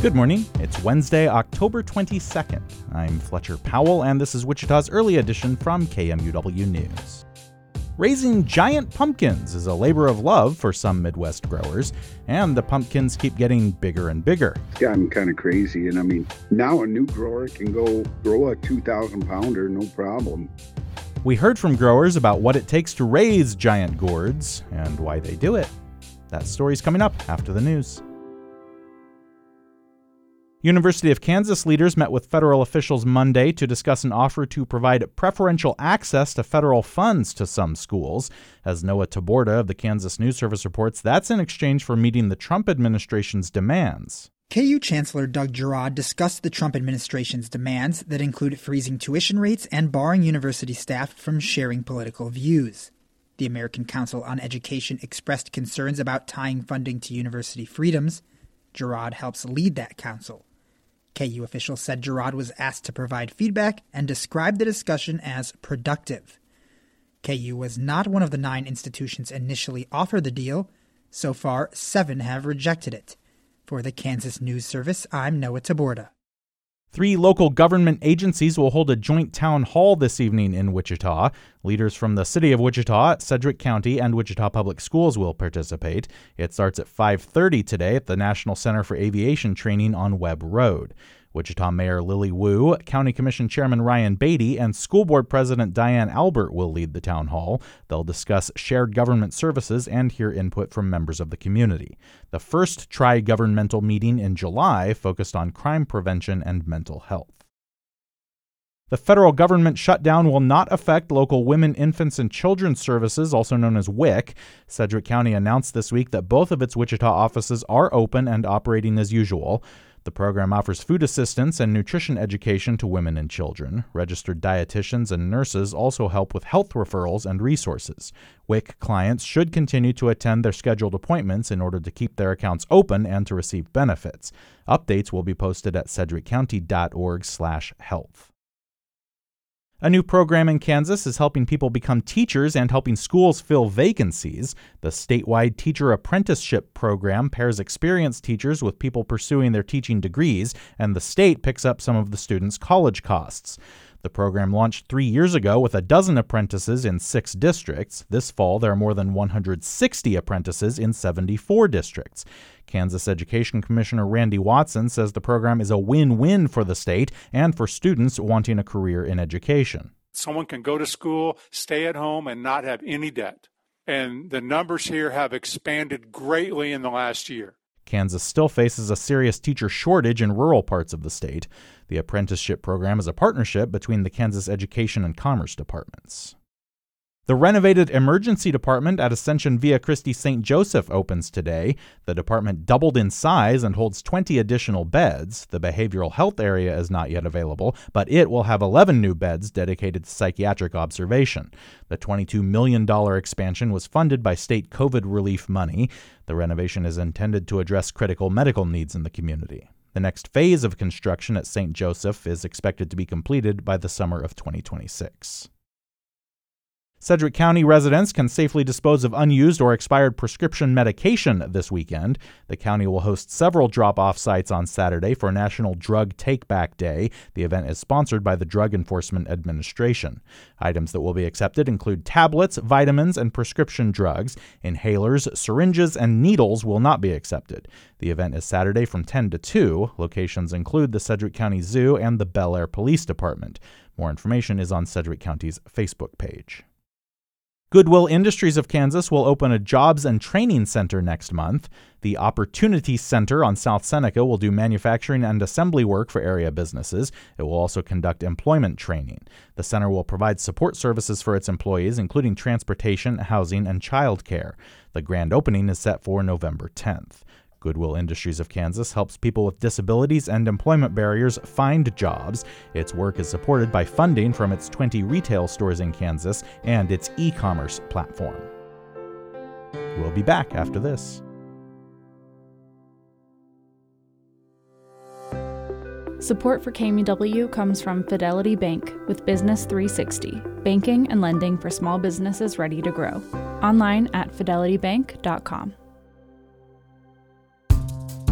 Good morning. It's Wednesday, October 22nd. I'm Fletcher Powell, and this is Wichita's early edition from KMUW News. Raising giant pumpkins is a labor of love for some Midwest growers, and the pumpkins keep getting bigger and bigger. It's gotten kind of crazy, and now a new grower can go grow a 2,000 pounder, no problem. We heard from growers about what it takes to raise giant gourds and why they do it. That story's coming up after the news. University of Kansas leaders met with federal officials Monday to discuss an offer to provide preferential access to federal funds to some schools. As Noah Taborda of the Kansas News Service reports, that's in exchange for meeting the Trump administration's demands. KU Chancellor Doug Girod discussed the Trump administration's demands that include freezing tuition rates and barring university staff from sharing political views. The American Council on Education expressed concerns about tying funding to university freedoms. Girod helps lead that council. KU officials said Girod was asked to provide feedback and described the discussion as productive. KU was not one of the 9 institutions initially offered the deal. So far, 7 have rejected it. For the Kansas News Service, I'm Noah Taborda. 3 local government agencies will hold a joint town hall this evening in Wichita. Leaders from the city of Wichita, Sedgwick County, and Wichita Public Schools will participate. It starts at 5:30 today at the National Center for Aviation Training on Webb Road. Wichita Mayor Lily Wu, County Commission Chairman Ryan Beatty, and School Board President Diane Albert will lead the town hall. They'll discuss shared government services and hear input from members of the community. The first tri-governmental meeting in July focused on crime prevention and mental health. The federal government shutdown will not affect local women, infants, and children's services, also known as WIC. Sedgwick County announced this week that both of its Wichita offices are open and operating as usual. The program offers food assistance and nutrition education to women and children. Registered dietitians and nurses also help with health referrals and resources. WIC clients should continue to attend their scheduled appointments in order to keep their accounts open and to receive benefits. Updates will be posted at sedgwickcounty.org/health. A new program in Kansas is helping people become teachers and helping schools fill vacancies. The statewide teacher apprenticeship program pairs experienced teachers with people pursuing their teaching degrees, and the state picks up some of the students' college costs. The program launched 3 years ago with a dozen apprentices in 6 districts. This fall, there are more than 160 apprentices in 74 districts. Kansas Education Commissioner Randy Watson says the program is a win-win for the state and for students wanting a career in education. Someone can go to school, stay at home, and not have any debt. And the numbers here have expanded greatly in the last year. Kansas still faces a serious teacher shortage in rural parts of the state. The apprenticeship program is a partnership between the Kansas Education and Commerce departments. The renovated emergency department at Ascension Via Christi St. Joseph opens today. The department doubled in size and holds 20 additional beds. The behavioral health area is not yet available, but it will have 11 new beds dedicated to psychiatric observation. The $22 million expansion was funded by state COVID relief money. The renovation is intended to address critical medical needs in the community. The next phase of construction at St. Joseph is expected to be completed by the summer of 2026. Sedgwick County residents can safely dispose of unused or expired prescription medication this weekend. The county will host several drop-off sites on Saturday for National Drug Take-Back Day. The event is sponsored by the Drug Enforcement Administration. Items that will be accepted include tablets, vitamins, and prescription drugs. Inhalers, syringes, and needles will not be accepted. The event is Saturday from 10 to 2. Locations include the Sedgwick County Zoo and the Bel Air Police Department. More information is on Sedgwick County's Facebook page. Goodwill Industries of Kansas will open a jobs and training center next month. The Opportunity Center on South Seneca will do manufacturing and assembly work for area businesses. It will also conduct employment training. The center will provide support services for its employees, including transportation, housing, and child care. The grand opening is set for November 10th. Goodwill Industries of Kansas helps people with disabilities and employment barriers find jobs. Its work is supported by funding from its 20 retail stores in Kansas and its e-commerce platform. We'll be back after this. Support for KMUW comes from Fidelity Bank with Business 360, banking and lending for small businesses ready to grow. Online at fidelitybank.com.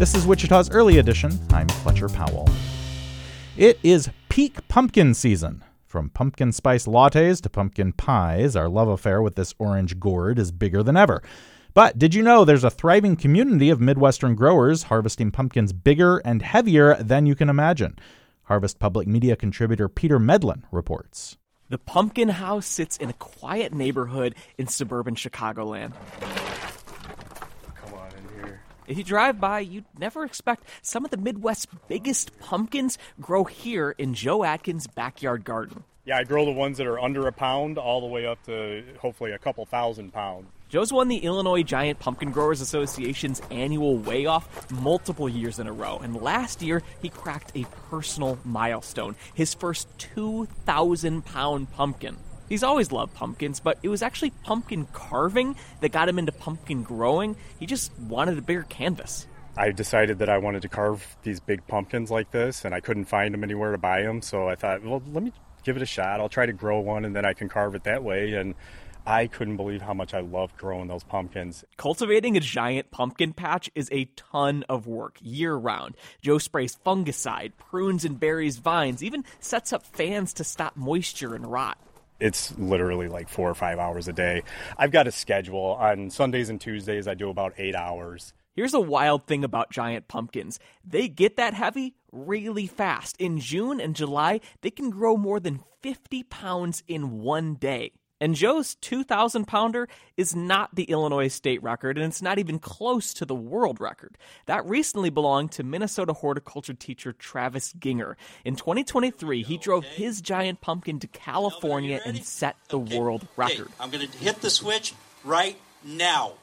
This is Wichita's Early Edition. I'm Fletcher Powell. It is peak pumpkin season. From pumpkin spice lattes to pumpkin pies, our love affair with this orange gourd is bigger than ever. But did you know there's a thriving community of Midwestern growers harvesting pumpkins bigger and heavier than you can imagine? Harvest Public Media contributor Peter Medlin reports. The Pumpkin House sits in a quiet neighborhood in suburban Chicagoland. Come on in here. If you drive by, you'd never expect some of the Midwest's biggest pumpkins grow here in Joe Atkins' backyard garden. Yeah, I grow the ones that are under a pound all the way up to hopefully a couple thousand pounds. Joe's won the Illinois Giant Pumpkin Growers Association's annual weigh-off multiple years in a row, and last year he cracked a personal milestone, his first 2,000-pound pumpkin. He's always loved pumpkins, but it was actually pumpkin carving that got him into pumpkin growing. He just wanted a bigger canvas. I decided that I wanted to carve these big pumpkins like this, and I couldn't find them anywhere to buy them, so I thought, well, let me give it a shot. I'll try to grow one, and then I can carve it that way, and I couldn't believe how much I loved growing those pumpkins. Cultivating a giant pumpkin patch is a ton of work year-round. Joe sprays fungicide, prunes and buries vines, even sets up fans to stop moisture and rot. It's literally like 4 or 5 hours a day. I've got a schedule. On Sundays and Tuesdays, I do about 8 hours. Here's a wild thing about giant pumpkins. They get that heavy really fast. In June and July, they can grow more than 50 pounds in one day. And Joe's 2,000-pounder is not the Illinois state record, and it's not even close to the world record. That recently belonged to Minnesota horticulture teacher Travis Ginger. In 2023, he drove his giant pumpkin to California and set the world record. I'm going to hit the switch right now.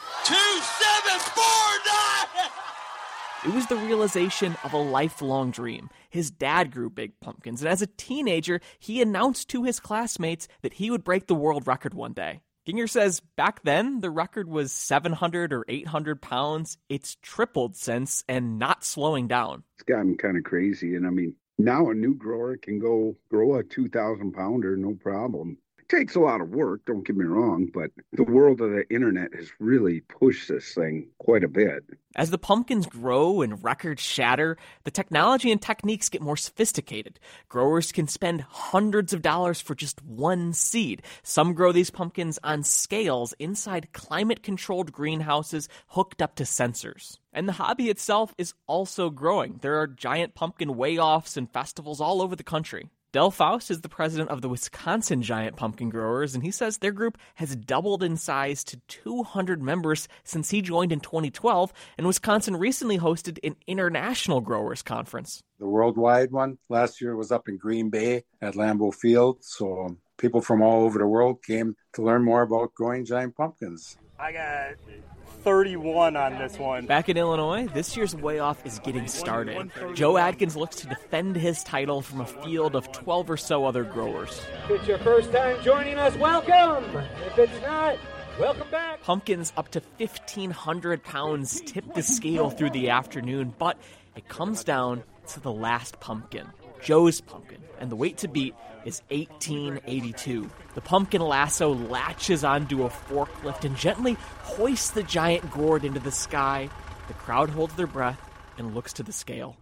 2749! It was the realization of a lifelong dream. His dad grew big pumpkins, and as a teenager, he announced to his classmates that he would break the world record one day. Ginger says back then, the record was 700 or 800 pounds. It's tripled since and not slowing down. It's gotten kind of crazy. And I mean, now a new grower can go grow a 2,000-pounder, no problem. Takes a lot of work, don't get me wrong, but the world of the internet has really pushed this thing quite a bit. As the pumpkins grow and records shatter, the technology and techniques get more sophisticated. Growers can spend hundreds of dollars for just one seed. Some grow these pumpkins on scales inside climate-controlled greenhouses hooked up to sensors. And the hobby itself is also growing. There are giant pumpkin weigh-offs and festivals all over the country. Del Faust is the president of the Wisconsin Giant Pumpkin Growers, and he says their group has doubled in size to 200 members since he joined in 2012, and Wisconsin recently hosted an international growers conference. The worldwide one last year was up in Green Bay at Lambeau Field, so people from all over the world came to learn more about growing giant pumpkins. I got 31 on this one. Back in Illinois, this year's weigh-off is getting started. Joe Atkins looks to defend his title from a field of 12 or so other growers. If it's your first time joining us, welcome. If it's not, welcome back. Pumpkins up to 1,500 pounds tip the scale through the afternoon, but it comes down to the last pumpkin, Joe's pumpkin, and the weight to beat is 1882. The pumpkin lasso latches onto a forklift and gently hoists the giant gourd into the sky. The crowd holds their breath and looks to the scale.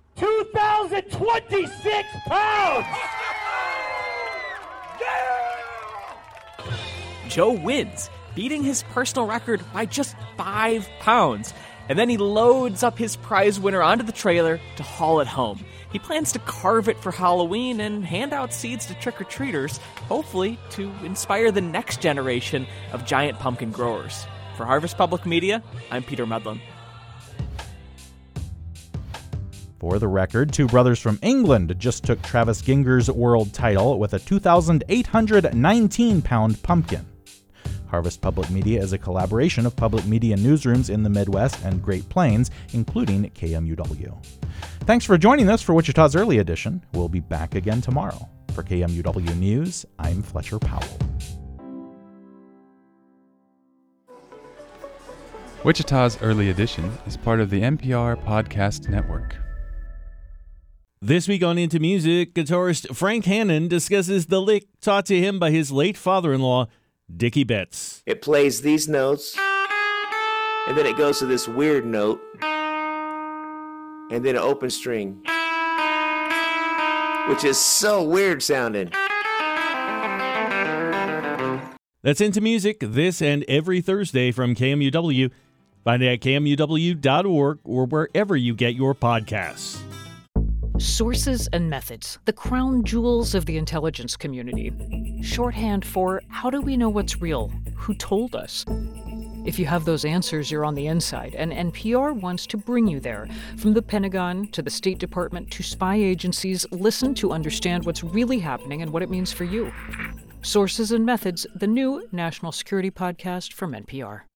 2,026 pounds! Joe wins, beating his personal record by just 5 pounds. And then he loads up his prize winner onto the trailer to haul it home. He plans to carve it for Halloween and hand out seeds to trick-or-treaters, hopefully to inspire the next generation of giant pumpkin growers. For Harvest Public Media, I'm Peter Medlin. For the record, two brothers from England just took Travis Ginger's world title with a 2,819-pound pumpkin. Harvest Public Media is a collaboration of public media newsrooms in the Midwest and Great Plains, including KMUW. Thanks for joining us for Wichita's Early Edition. We'll be back again tomorrow. For KMUW News, I'm Fletcher Powell. Wichita's Early Edition is part of the NPR Podcast Network. This week on Into Music, guitarist Frank Hannon discusses the lick taught to him by his late father-in-law, Dickie Betts. It plays these notes, and then it goes to this weird note, and then an open string, which is so weird sounding. That's Into Music this and every Thursday from KMUW. Find it at KMUW.org or wherever you get your podcasts. Sources and methods, the crown jewels of the intelligence community. Shorthand for how do we know what's real? Who told us? If you have those answers, you're on the inside, and NPR wants to bring you there. From the Pentagon to the State Department to spy agencies, listen to understand what's really happening and what it means for you. Sources and Methods, the new national security podcast from NPR.